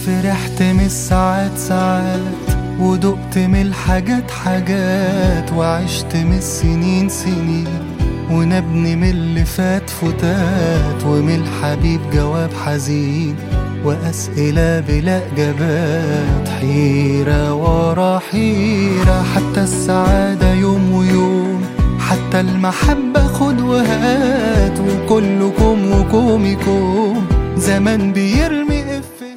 فرحت من الساعات ساعات، ودقت من الحاجات حاجات، وعشت من السنين سنين، ونبني من اللي فات فتات، ومن الحبيب جواب حزين، وأسئلة بلا إجابات، حيرة ورا حيرة. حتى السعادة يوم ويوم، حتى المحبة خد وهات، وكلكم وكومكم زمان بيرمي